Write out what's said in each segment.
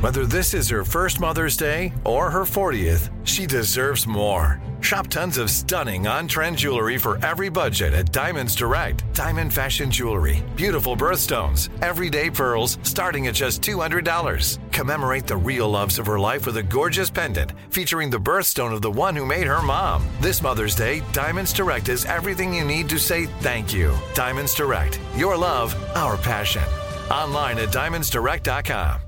Whether this is her first Mother's Day or her 40th, she deserves more. Shop tons of stunning on-trend jewelry for every budget at Diamonds Direct. Diamond fashion jewelry, beautiful birthstones, everyday pearls starting at just $200. Commemorate the real loves of her life with a gorgeous pendant featuring the birthstone of the one who made her mom. This Mother's Day, Diamonds Direct is everything you need to say thank you. Diamonds Direct. Your love, our passion. Online at diamondsdirect.com.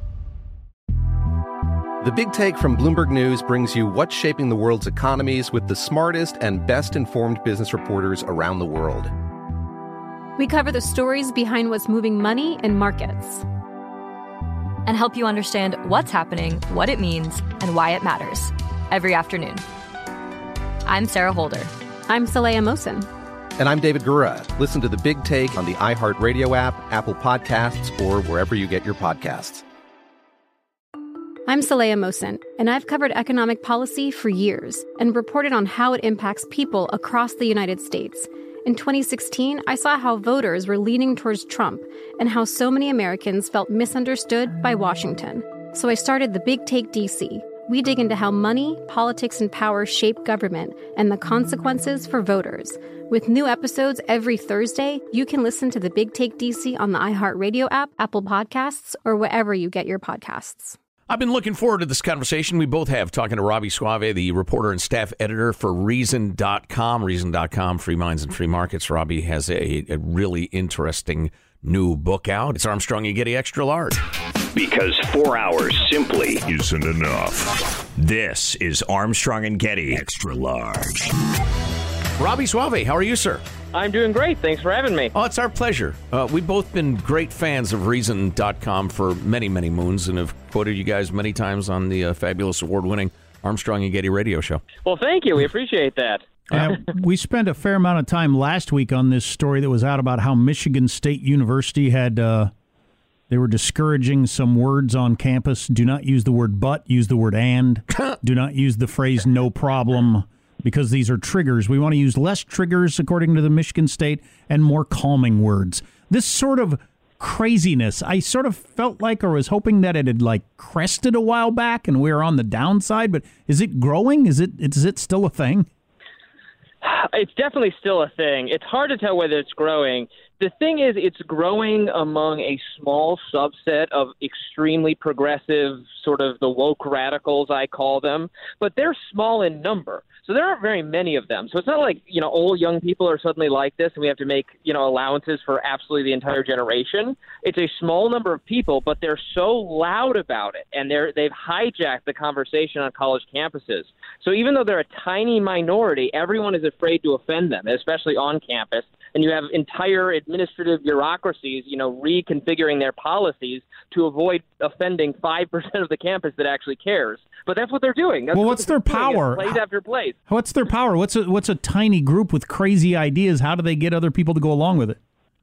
The Big Take from Bloomberg News brings you what's shaping the world's economies with the smartest and best-informed business reporters around the world. We cover the stories behind what's moving money and markets, and help you understand what's happening, what it means, and why it matters every afternoon. I'm Sarah Holder. I'm Saleha Mohsin. And I'm David Gura. Listen to The Big Take on the iHeartRadio app, Apple Podcasts, or wherever you get your podcasts. I'm Saleha Mohsin, and I've covered economic policy for years and reported on how it impacts people across the United States. In 2016, I saw how voters were leaning towards Trump and how so many Americans felt misunderstood by Washington. So I started The Big Take DC. We dig into how money, politics, and power shape government and the consequences for voters. With new episodes every Thursday, you can listen to The Big Take DC on the iHeartRadio app, Apple Podcasts, or wherever you get your podcasts. I've been looking forward to this conversation we both have, talking to Robby Soave, the reporter and staff editor for Reason.com. Reason.com, Free Minds and Free Markets. Robby has a really interesting new book out. It's Armstrong and Getty Extra Large. Because 4 hours simply isn't enough. This is Armstrong and Getty Extra Large. Robby Soave, how are you, sir? I'm doing great. Thanks for having me. Oh, it's our pleasure. We've both been great fans of Reason.com for many, many moons and have quoted you guys many times on the fabulous award-winning Armstrong and Getty radio show. Well, thank you. We appreciate that. We spent a fair amount of time last week on this story that was out about how Michigan State University had, they were discouraging some words on campus. Do not use the word but, use the word and. Do not use the phrase no problem, because these are triggers. We want to use less triggers, according to the Michigan State, and more calming words. This sort of craziness, I sort of felt like, or was hoping that it had like crested a while back and we were on the downside, but is it growing? Is it still a thing? It's definitely still a thing. It's hard to tell whether it's growing. The thing is, it's growing among a small subset of extremely progressive, sort of the woke radicals, I call them, but they're small in number. So there aren't very many of them. So it's not like, all young people are suddenly like this and we have to make, allowances for absolutely the entire generation. It's a small number of people, but they're so loud about it and they've hijacked the conversation on college campuses. So even though they're a tiny minority, everyone is afraid to offend them, especially on campus. And you have entire administrative bureaucracies, reconfiguring their policies to avoid offending 5% of the campus that actually cares. But that's what they're doing. That's what's their power? Place after place. What's their power? What's a tiny group with crazy ideas? How do they get other people to go along with it?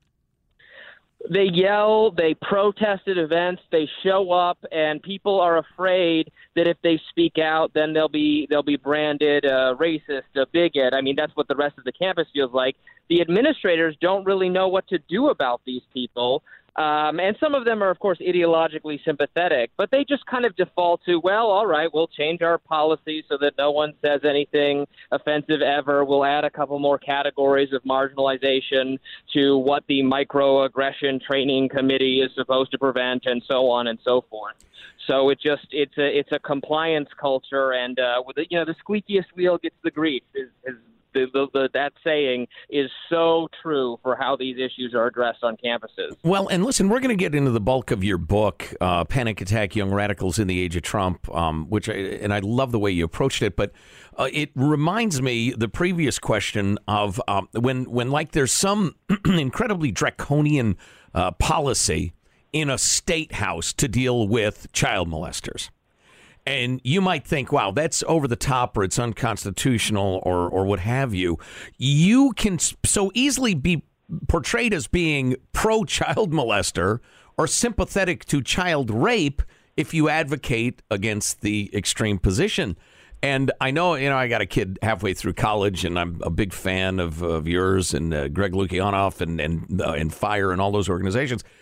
They yell, they protest at events, they show up, and people are afraid that if they speak out, then they'll be branded a racist, a bigot. I mean, that's what the rest of the campus feels like. The administrators don't really know what to do about these people. And some of them are, of course, ideologically sympathetic, but they just kind of default to, well, all right, we'll change our policy so that no one says anything offensive ever. We'll add a couple more categories of marginalization to what the microaggression training committee is supposed to prevent, and so on and so forth. So it's a compliance culture, and the squeakiest wheel gets the grease. That saying is so true for how these issues are addressed on campuses. Well, and listen, we're going to get into the bulk of your book, Panic Attack: Young Radicals in the Age of Trump, and I love the way you approached it. But it reminds me the previous question of when like there's some incredibly draconian policy in a state house to deal with child molesters. And you might think, wow, that's over the top or it's unconstitutional or what have you. You can so easily be portrayed as being pro-child molester or sympathetic to child rape if you advocate against the extreme position. And I know, I got a kid halfway through college, and I'm a big fan of yours and Greg Lukianoff and FIRE and all those organizations.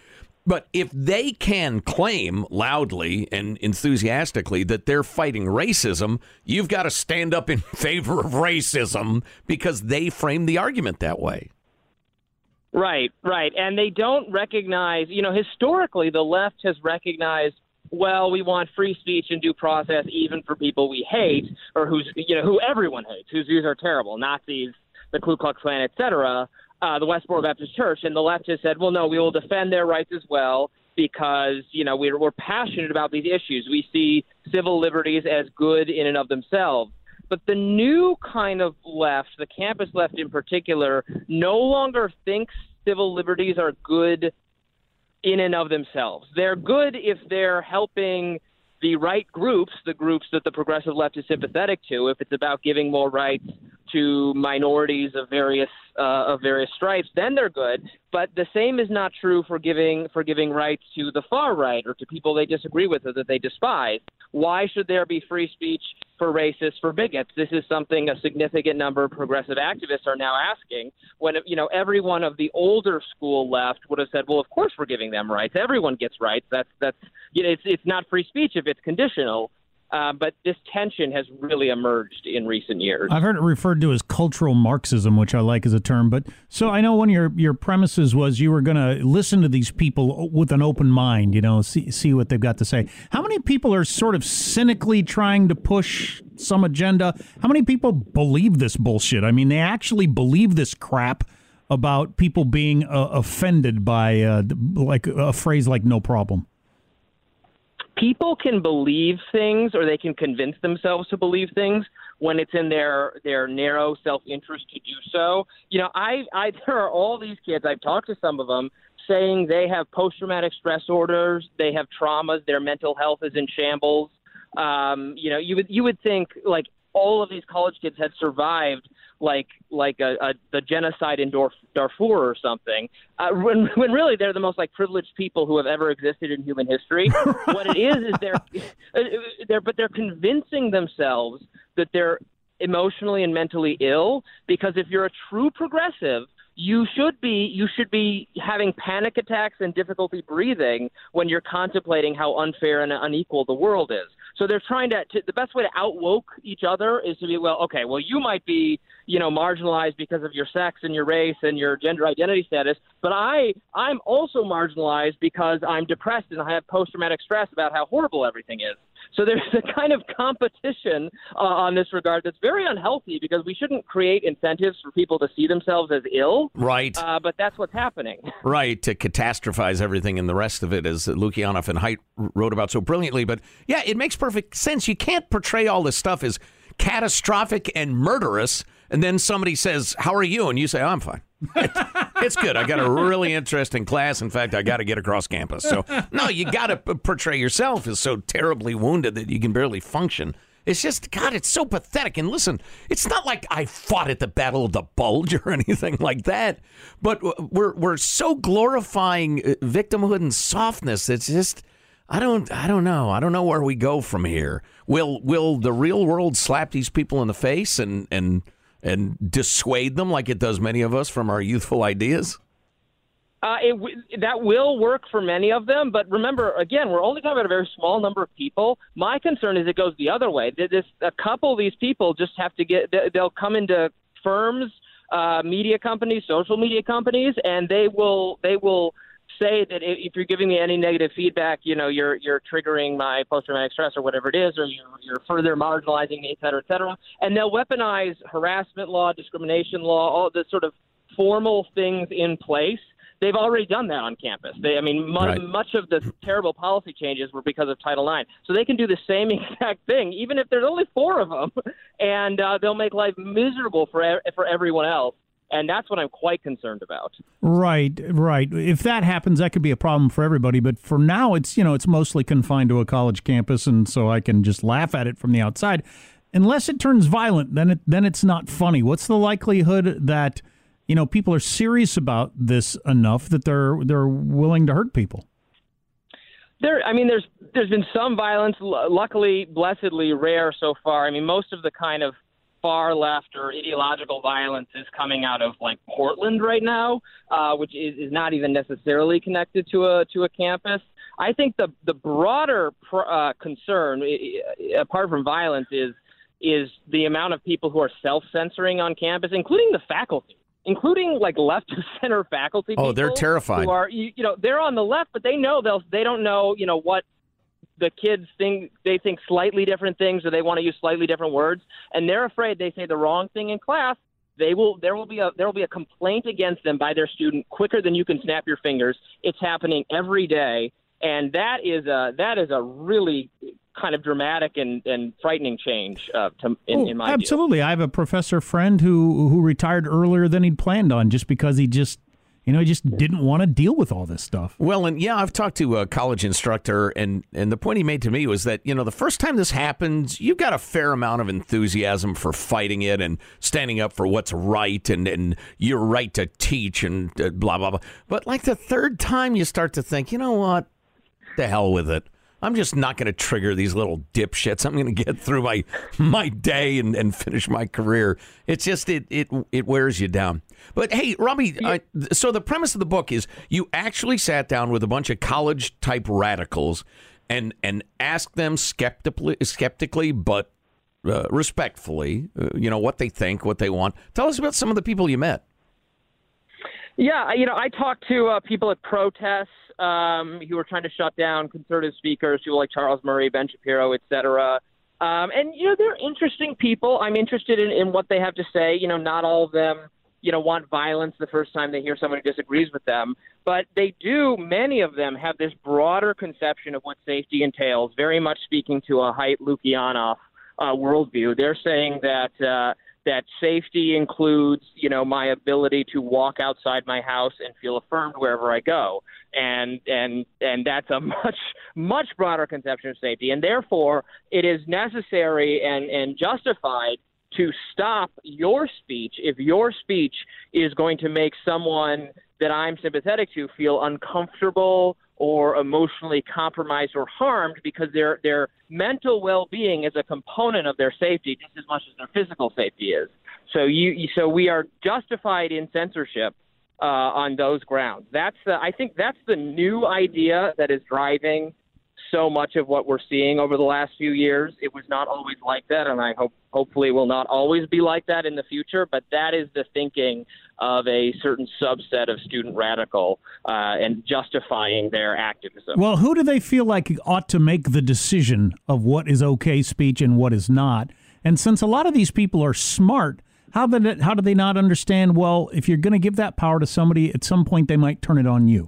But if they can claim loudly and enthusiastically that they're fighting racism, you've got to stand up in favor of racism because they frame the argument that way. Right. And they don't recognize, historically the left has recognized, well, we want free speech and due process even for people we hate or who everyone hates, whose views are terrible, Nazis, the Ku Klux Klan, et cetera. The Westboro Baptist Church, and the left has said, well, no, we will defend their rights as well because, we're passionate about these issues. We see civil liberties as good in and of themselves. But the new kind of left, the campus left in particular, no longer thinks civil liberties are good in and of themselves. They're good if they're helping the right groups, the groups that the progressive left is sympathetic to, if it's about giving more rights to minorities of various stripes, then they're good. But the same is not true for giving rights to the far right or to people they disagree with or that they despise. Why should there be free speech for racists, for bigots? This is something a significant number of progressive activists are now asking. When everyone of the older school left would have said, well, of course we're giving them rights. Everyone gets rights. It's not free speech if it's conditional. But this tension has really emerged in recent years. I've heard it referred to as cultural Marxism, which I like as a term. But so I know one of your premises was you were going to listen to these people with an open mind, see what they've got to say. How many people are sort of cynically trying to push some agenda? How many people believe this bullshit? I mean, they actually believe this crap about people being offended by like a phrase like no problem. People can believe things or they can convince themselves to believe things when it's in their narrow self-interest to do so. There are all these kids, I've talked to some of them, saying they have post-traumatic stress disorders, they have traumas, their mental health is in shambles. You would think like all of these college kids had survived like the genocide in Darfur or something, when really they're the most privileged people who have ever existed in human history. What it is they're convincing themselves that they're emotionally and mentally ill, because if you're a true progressive, you should be having panic attacks and difficulty breathing when you're contemplating how unfair and unequal the world is. So they're trying to the best way to outwoke each other is to be, you might be, marginalized because of your sex and your race and your gender identity status, but I'm also marginalized because I'm depressed and I have post-traumatic stress about how horrible everything is. So there's a kind of competition on this regard that's very unhealthy, because we shouldn't create incentives for people to see themselves as ill. Right. But that's what's happening. Right, to catastrophize everything and the rest of it, as Lukianoff and Haidt wrote about so brilliantly. But yeah, it makes perfect sense. You can't portray all this stuff as catastrophic and murderous, and then somebody says, how are you? And you say, oh, I'm fine. It's good. I got a really interesting class. In fact, I got to get across campus. So, no, you got to portray yourself as so terribly wounded that you can barely function. It's just, God, it's so pathetic. And listen, it's not like I fought at the Battle of the Bulge or anything like that. But we're so glorifying victimhood and softness. It's just, I don't know. I don't know where we go from here. Will the real world slap these people in the face and dissuade them like it does many of us from our youthful ideas? That will work for many of them, but remember, again, we're only talking about a very small number of people. My concern is it goes the other way. A couple of these people just have to they'll come into firms, media companies, social media companies, and they will say that if you're giving me any negative feedback, you're triggering my post-traumatic stress or whatever it is, or you're further marginalizing me, et cetera, et cetera. And they'll weaponize harassment law, discrimination law, all the sort of formal things in place. They've already done that on campus. Much of the terrible policy changes were because of Title IX. So they can do the same exact thing, even if there's only 4 of them, and they'll make life miserable for everyone else. And that's what I'm quite concerned about. Right. If that happens, that could be a problem for everybody. But for now, it's mostly confined to a college campus, and so I can just laugh at it from the outside. Unless it turns violent, then it's not funny. What's the likelihood that people are serious about this enough that they're willing to hurt people? There's been some violence, luckily, blessedly rare so far. Most of the kind of far left or ideological violence is coming out of like Portland right now, which is not even necessarily connected to a campus. I think the broader concern, apart from violence, is the amount of people who are self-censoring on campus, including the faculty, including like left of center faculty. Oh, they're terrified. Who are, they're on the left, but they don't know, what the kids think. They think slightly different things, or they want to use slightly different words, and they're afraid they say the wrong thing in class. There will be a complaint against them by their student quicker than you can snap your fingers. It's happening every day, and that is a really kind of dramatic and frightening change in my view. Absolutely. I have a professor friend who retired earlier than he'd planned on just because he just didn't want to deal with all this stuff. Well, and yeah, I've talked to a college instructor, and the point he made to me was that, the first time this happens, you've got a fair amount of enthusiasm for fighting it and standing up for what's right and your right to teach and blah, blah, blah. But like the third time you start to think, you know what, the hell with it. I'm just not going to trigger these little dipshits. I'm going to get through my day and finish my career. It's just, it wears you down. But hey, Robbie, so the premise of the book is you actually sat down with a bunch of college-type radicals and asked them skeptically but respectfully, what they think, what they want. Tell us about some of the people you met. Yeah, I talked to people at protests who were trying to shut down conservative speakers, people like Charles Murray, Ben Shapiro, et cetera. And they're interesting people. I'm interested in what they have to say. Not all of them, want violence the first time they hear someone who disagrees with them. But many of them have this broader conception of what safety entails, very much speaking to a Haidt Lukianoff worldview. They're saying that safety includes, my ability to walk outside my house and feel affirmed wherever I go. And that's a much, much broader conception of safety. And therefore, it is necessary and justified to stop your speech if your speech is going to make someone that I'm sympathetic to feel uncomfortable or emotionally compromised or harmed, because their mental well-being is a component of their safety just as much as their physical safety is. So we are justified in censorship on those grounds. I think that's the new idea that is driving so much of what we're seeing over the last few years. It was not always like that, and I hopefully will not always be like that in the future, but that is the thinking of a certain subset of student radical and justifying their activism. Well, who do they feel like ought to make the decision of what is okay speech and what is not? And since a lot of these people are smart, how do they not understand, well, if you're going to give that power to somebody, at some point they might turn it on you?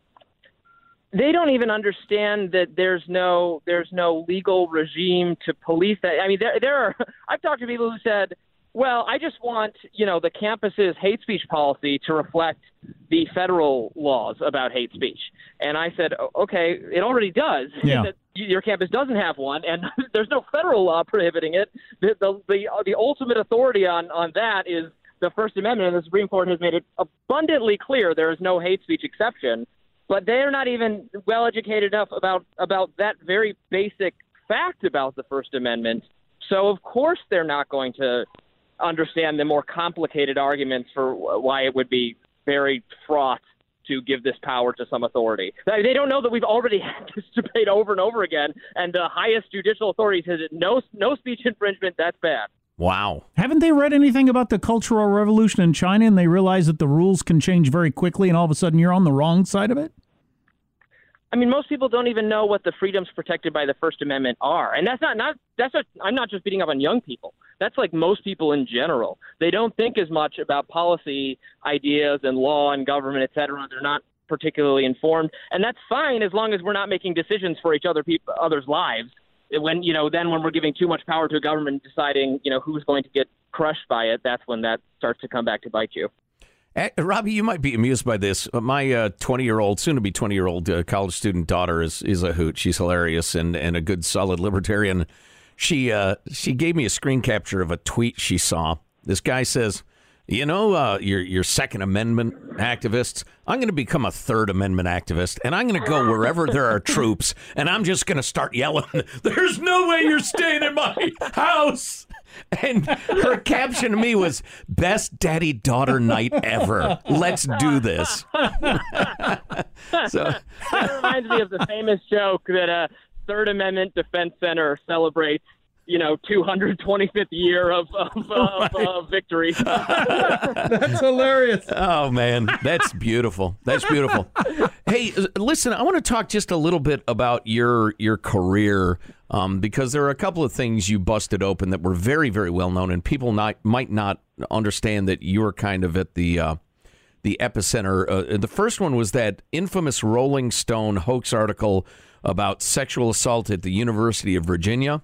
They don't even understand that there's no legal regime to police that. I mean, I've talked to people who said, well, I just want, the campus's hate speech policy to reflect the federal laws about hate speech. And I said, okay, it already does. Yeah. Your campus doesn't have one, and there's no federal law prohibiting it. The ultimate authority on that is the First Amendment, and the Supreme Court has made it abundantly clear there is no hate speech exception. But they're not even well-educated enough about that very basic fact about the First Amendment. So, of course, they're not going to understand the more complicated arguments for why it would be very fraught to give this power to some authority. They don't know that we've already had this debate over and over again, and the highest judicial authority says no speech infringement, that's bad. Wow. Haven't they read anything about the Cultural Revolution in China, and they realize that the rules can change very quickly, and all of a sudden you're on the wrong side of it? I mean, most people don't even know what the freedoms protected by the First Amendment are. And I'm not just beating up on young people. That's like most people in general. They don't think as much about policy ideas and law and government, et cetera. They're not particularly informed. And that's fine as long as we're not making decisions for others' lives. When we're giving too much power to a government deciding, who's going to get crushed by it, that's when that starts to come back to bite you. Robbie, you might be amused by this. My 20-year-old, soon-to-be 20-year-old college student daughter is a hoot. She's hilarious and a good, solid libertarian. She gave me a screen capture of a tweet she saw. This guy says, your Second Amendment activists, I'm going to become a Third Amendment activist, and I'm going to go wherever there are troops, and I'm just going to start yelling, there's no way you're staying in my house. And her caption to me was, "Best daddy-daughter night ever. Let's do this." So that reminds me of the famous joke that a Third Amendment Defense Center celebrates, 225th year of victory. That's hilarious. Oh, man, that's beautiful. That's beautiful. Hey, listen, I want to talk just a little bit about your career, because there are a couple of things you busted open that were very, very well known, and people might not understand that you were kind of at the epicenter. The first one was that infamous Rolling Stone hoax article about sexual assault at the University of Virginia.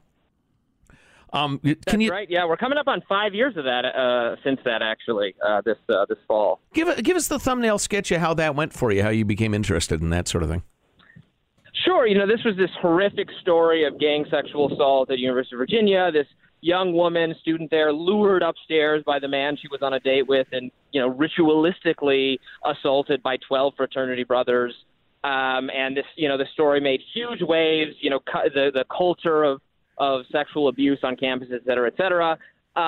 That's right. Yeah, we're coming up on 5 years of that since that, actually, this fall. Give us the thumbnail sketch of how that went for you, how you became interested in that sort of thing. Sure. This was this horrific story of gang sexual assault at the University of Virginia. This young woman, student there, lured upstairs by the man she was on a date with and, ritualistically assaulted by 12 fraternity brothers. And this, the story made huge waves, the culture of sexual abuse on campuses, et cetera, et cetera.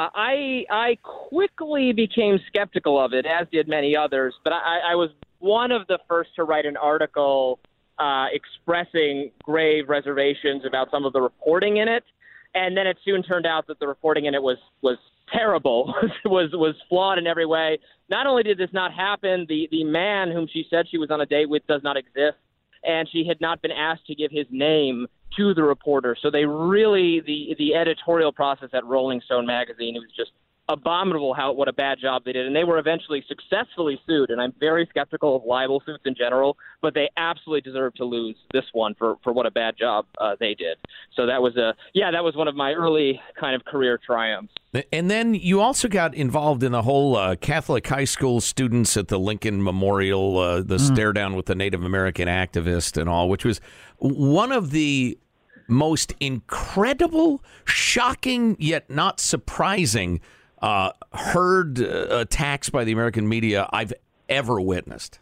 I quickly became skeptical of it, as did many others. But I was one of the first to write an article expressing grave reservations about some of the reporting in it. And then it soon turned out that the reporting in it was terrible, was flawed in every way. Not only did this not happen, the man whom she said she was on a date with does not exist, and she had not been asked to give his name to the reporter. So they really, the editorial process at Rolling Stone magazine, it was just abominable what a bad job they did. And they were eventually successfully sued, and I'm very skeptical of libel suits in general, but they absolutely deserve to lose this one for what a bad job they did. So that was one of my early kind of career triumphs. And then you also got involved in the whole Catholic high school students at the Lincoln Memorial, the stare down with the Native American activist and all, which was one of the most incredible, shocking, yet not surprising herd attacks by the American media I've ever witnessed.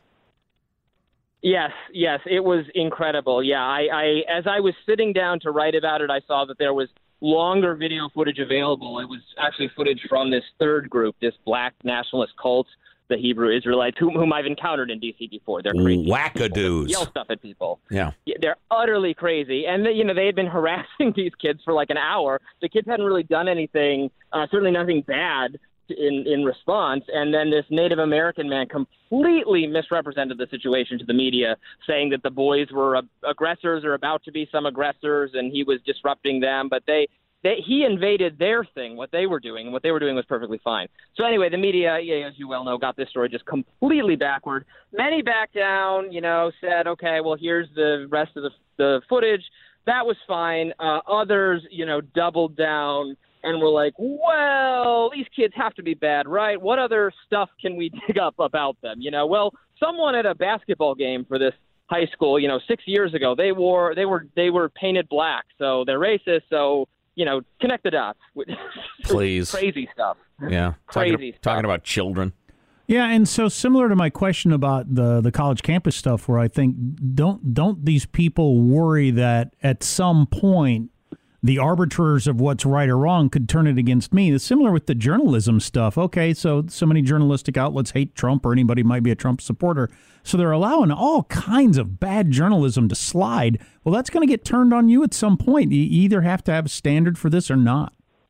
Yes, it was incredible. Yeah, I as I was sitting down to write about it, I saw that there was longer video footage available. It was actually footage from this third group, this black nationalist cult, the Hebrew Israelites, whom I've encountered in D.C. before. They're crazy. Wackadoos. Yell stuff at people. Yeah. They're utterly crazy. And, they had been harassing these kids for like an hour. The kids hadn't really done anything, certainly nothing bad in response. And then this Native American man completely misrepresented the situation to the media, saying that the boys were aggressors or about to be some aggressors, and he was disrupting them. But he invaded their thing, what they were doing, and what they were doing was perfectly fine. So anyway, the media, as you well know, got this story just completely backward. Many backed down, said, okay, well, here's the rest of the footage. That was fine. Others, doubled down and were like, well, these kids have to be bad, right? What other stuff can we dig up about them? Well, someone at a basketball game for this high school, 6 years ago, they were painted black, so they're racist, so connect the dots. Please. Crazy stuff. Yeah. Crazy stuff. Talking about children. Yeah, and so similar to my question about the college campus stuff, where I think don't these people worry that at some point the arbiters of what's right or wrong could turn it against me? It's similar with the journalism stuff. Okay, so many journalistic outlets hate Trump, or anybody might be a Trump supporter, so they're allowing all kinds of bad journalism to slide. Well, that's going to get turned on you at some point. You either have to have a standard for this or not.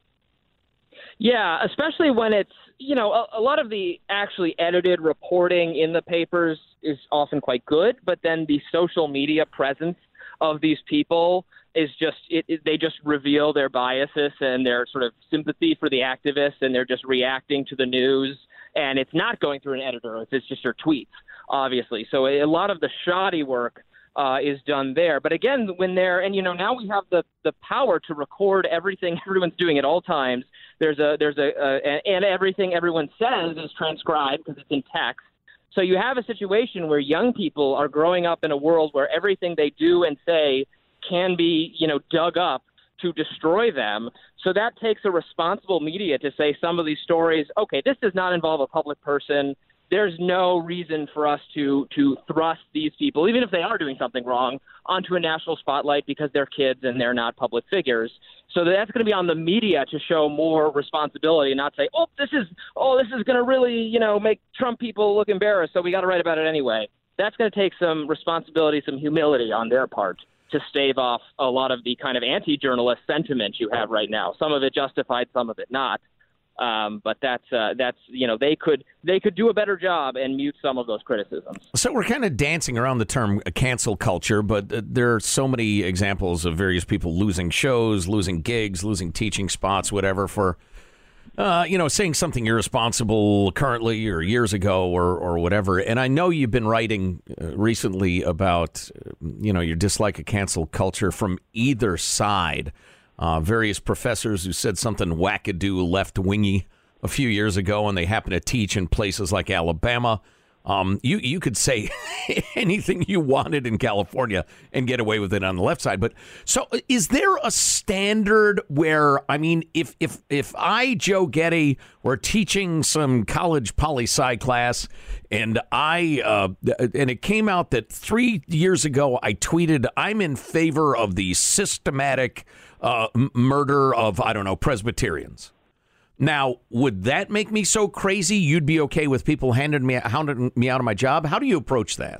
Yeah, especially when it's, a lot of the actually edited reporting in the papers is often quite good, but then the social media presence of these people is just, they just reveal their biases and their sort of sympathy for the activists, and they're just reacting to the news, and it's not going through an editor. It's just their tweets, obviously. So a lot of the shoddy work is done there. But again, when they're, and now we have the power to record everything everyone's doing at all times. And everything everyone says is transcribed because it's in text. So you have a situation where young people are growing up in a world where everything they do and say can be, dug up to destroy them. So that takes a responsible media to say some of these stories, okay, this does not involve a public person. there's no reason for us to thrust these people, even if they are doing something wrong, onto a national spotlight because they're kids and they're not public figures. So that's going to be on the media to show more responsibility and not say, this is going to really, make Trump people look embarrassed, so we got to write about it anyway. That's going to take some responsibility, some humility on their part to stave off a lot of the kind of anti-journalist sentiment you have right now. Some of it justified, some of it not. But that's they could do a better job and mute some of those criticisms. So we're kind of dancing around the term cancel culture, but there are so many examples of various people losing shows, losing gigs, losing teaching spots, whatever, for saying something irresponsible currently or years ago or whatever. And I know you've been writing recently about your dislike of cancel culture from either side. Various professors who said something wackadoo left-wingy a few years ago, and they happen to teach in places like Alabama. You could say anything you wanted in California and get away with it on the left side. But so is there a standard where, if I, Joe Getty, were teaching some college poli-sci class and it came out that 3 years ago I tweeted, I'm in favor of the systematic murder of, Presbyterians. Now, would that make me so crazy you'd be okay with people hounding me out of my job? How do you approach that?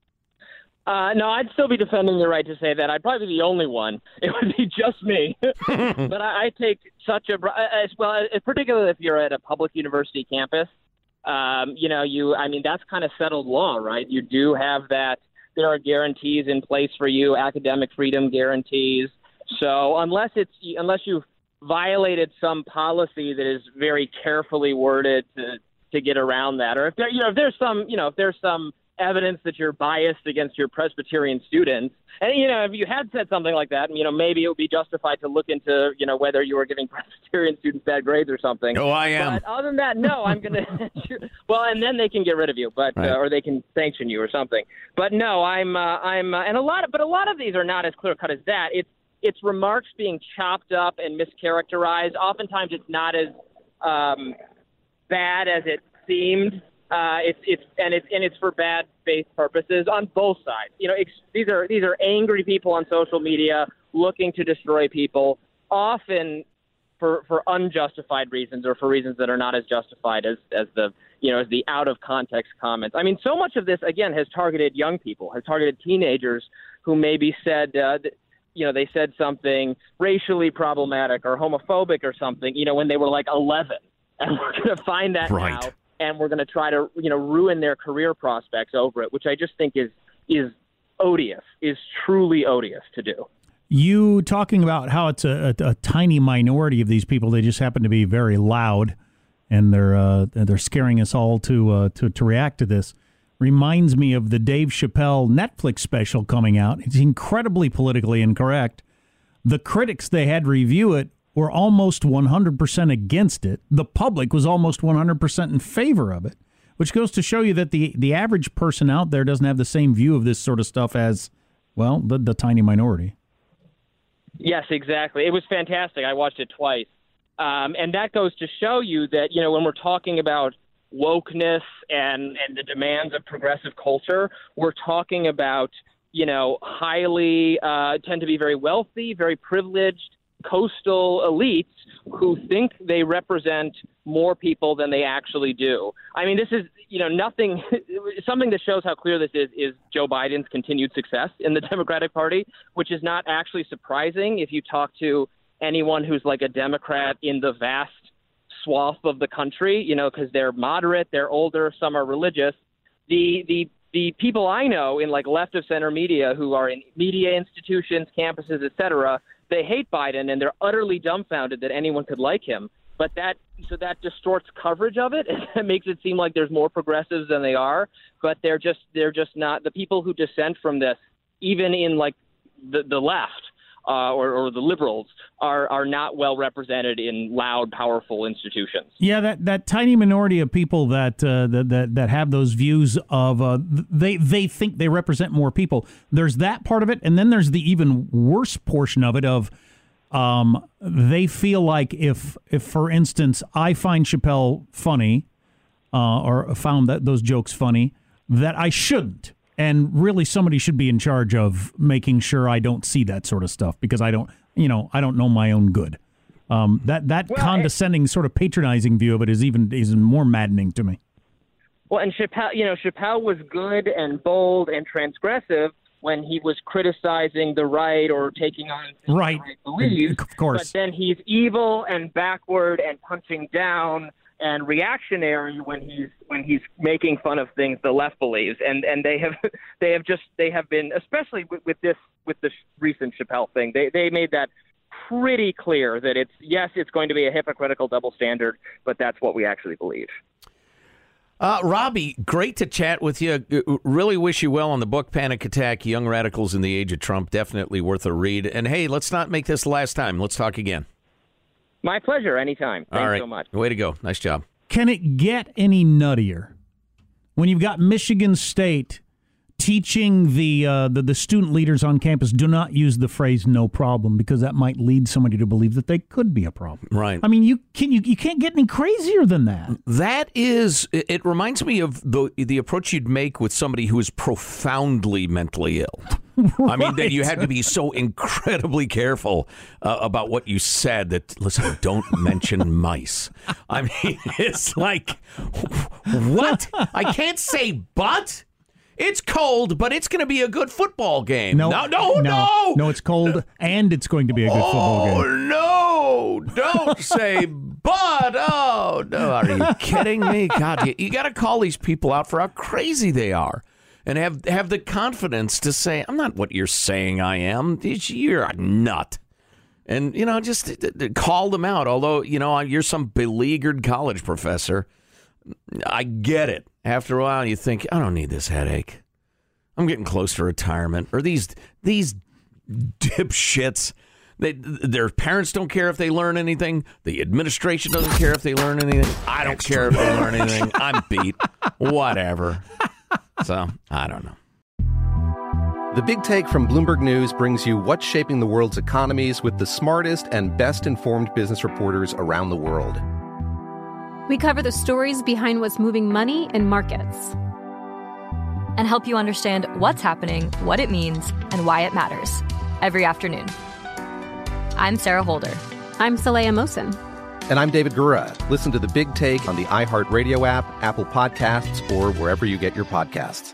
No, I'd still be defending the right to say that. I'd probably be the only one. It would be just me. But I take such particularly if you're at a public university campus, that's kind of settled law, right? You do have that. There are guarantees in place for you, academic freedom guarantees. So unless you've violated some policy that is very carefully worded to get around that, or if there's some evidence that you're biased against your Presbyterian students, and if you had said something like that, maybe it would be justified to look into whether you were giving Presbyterian students bad grades or something. Oh, I am. But other than that, no, I'm gonna. Well, and then they can get rid of you, but right. Or they can sanction you or something. But no, and a lot of these are not as clear cut as that. It's remarks being chopped up and mischaracterized. Oftentimes, it's not as bad as it seemed. It's for bad faith purposes on both sides. These are angry people on social media looking to destroy people, often for unjustified reasons or for reasons that are not as justified as the out of context comments. So much of this again has targeted young people, has targeted teenagers who maybe said. They said something racially problematic or homophobic or something, when they were like 11. And we're going to find that right. now, and we're going to try to, ruin their career prospects over it, which I just think is odious, is truly odious to do. You talking about how it's a tiny minority of these people, they just happen to be very loud, and they're scaring us all to react to this. Reminds me of the Dave Chappelle Netflix special coming out. It's incredibly politically incorrect. The critics they had review it were almost 100% against it. The public was almost 100% in favor of it, which goes to show you that the average person out there doesn't have the same view of this sort of stuff as, well, the tiny minority. Yes, exactly. It was fantastic. I watched it twice. And that goes to show you that, when we're talking about wokeness and the demands of progressive culture, we're talking about, highly tend to be very wealthy, very privileged coastal elites who think they represent more people than they actually do. This is, nothing, something that shows how clear this is Joe Biden's continued success in the Democratic Party, which is not actually surprising if you talk to anyone who's like a Democrat in the vast swath of the country, because they're moderate, they're older, some are religious. The people I know in like left of center media who are in media institutions, campuses, etc., they hate Biden and they're utterly dumbfounded that anyone could like him. But that distorts coverage of it. It makes it seem like there's more progressives than they are. But they're just not. The people who dissent from this, even in like the left or the liberals, are not well represented in loud, powerful institutions. Yeah, that tiny minority of people that have those views of they think they represent more people. There's that part of it, and then there's the even worse portion of it of they feel like if for instance I find Chappelle funny, or found those jokes funny that I shouldn't. And really, somebody should be in charge of making sure I don't see that sort of stuff because I don't know my own good. Condescending, sort of patronizing view of it is even more maddening to me. Well, and Chappelle was good and bold and transgressive when he was criticizing the right or taking on things right beliefs. Of course. But then he's evil and backward and punching down and reactionary when he's making fun of things the left believes, and they have been, especially with this recent Chappelle thing, they made that pretty clear that it's going to be a hypocritical double standard, but that's what we actually believe. Robbie, great to chat with you. Really wish you well on the book, Panic Attack, Young Radicals in the Age of Trump. Definitely worth a read. And hey, let's not make this the last time. Let's talk again. My pleasure. Anytime. Thanks so much. Way to go. Nice job. Can it get any nuttier when you've got Michigan State teaching the student leaders on campus do not use the phrase "no problem" because that might lead somebody to believe that they could be a problem. Right. I mean, you can't get any crazier than that. That is, it reminds me of the approach you'd make with somebody who is profoundly mentally ill. Right. I mean, that you had to be so incredibly careful about what you said that, listen, don't mention mice. I mean, it's like, what? I can't say but? It's cold, but it's going to be a good football game. No, it's cold, and it's going to be a good football game. Oh, no, don't say but. Oh, no, are you kidding me? God, you got to call these people out for how crazy they are. And have the confidence to say, I'm not what you're saying I am. You're a nut. And, just call them out. Although, you're some beleaguered college professor. I get it. After a while, you think, I don't need this headache. I'm getting close to retirement. Or these dipshits. Their parents don't care if they learn anything. The administration doesn't care if they learn anything. I don't care if they learn anything. I'm beat. Whatever. So, I don't know. The Big Take from Bloomberg News brings you what's shaping the world's economies with the smartest and best-informed business reporters around the world. We cover the stories behind what's moving money in markets. And help you understand what's happening, what it means, and why it matters. Every afternoon. I'm Sarah Holder. I'm Saleha Mohsin. And I'm David Gura. Listen to The Big Take on the iHeartRadio app, Apple Podcasts, or wherever you get your podcasts.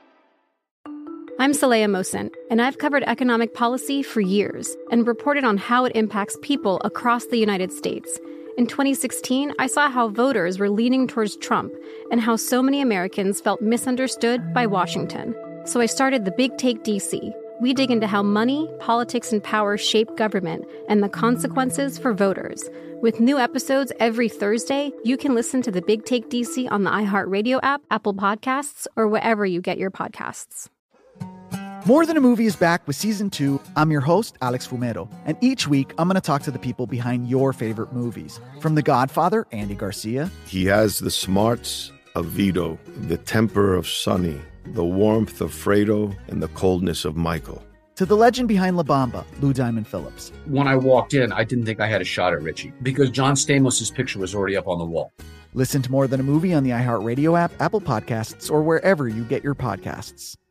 I'm Saleha Mohsin, and I've covered economic policy for years and reported on how it impacts people across the United States. In 2016, I saw how voters were leaning towards Trump and how so many Americans felt misunderstood by Washington. So I started The Big Take DC. We dig into how money, politics, and power shape government and the consequences for voters. With new episodes every Thursday, you can listen to The Big Take DC on the iHeartRadio app, Apple Podcasts, or wherever you get your podcasts. More Than a Movie is back with Season 2. I'm your host, Alex Fumero, and each week I'm going to talk to the people behind your favorite movies. From The Godfather, Andy Garcia. He has the smarts of Vito, the temper of Sonny, the warmth of Fredo, and the coldness of Michael. To the legend behind La Bamba, Lou Diamond Phillips. When I walked in, I didn't think I had a shot at Richie because John Stamos' picture was already up on the wall. Listen to More Than a Movie on the iHeartRadio app, Apple Podcasts, or wherever you get your podcasts.